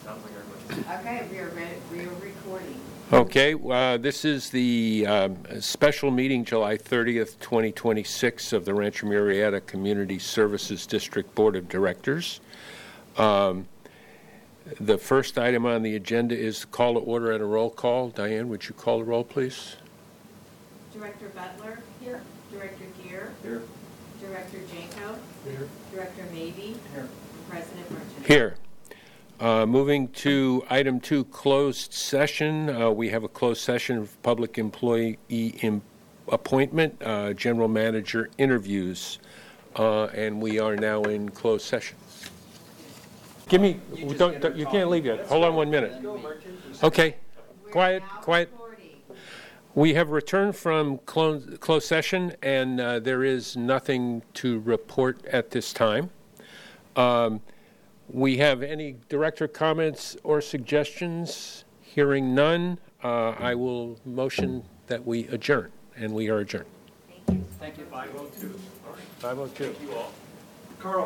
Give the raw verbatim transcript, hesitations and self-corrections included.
sounds like everybody. Okay, we are ready, we are recording. Okay, uh, this is the um, special meeting, July thirtieth, twenty twenty-six, of the Rancho Murrieta Community Services District Board of Directors. Um, the first item on the agenda is call to order and a roll call. Diane, would you call the roll, please? Director Butler? Here. Director Gear? Here. Director Janko? Here. Director Mabee? Here. And President Merchant? Here. Uh, moving to item two, closed session. Uh, we have a closed session of public employee im- appointment, uh, general manager interviews, uh, and we are now in closed session. Give me, You don't, just don't- you talk. can't leave yet. Hold on one minute. Let's go, Merchant. Okay, We're quiet, now quiet. recording. We have returned from closed, closed session, and uh, there is nothing to report at this time. Um, we have any director comments or suggestions? Hearing none, uh, I will motion that we adjourn, and we are adjourned. Thank you. Thank you. five oh two. All right. five oh two. Thank you all. Carl.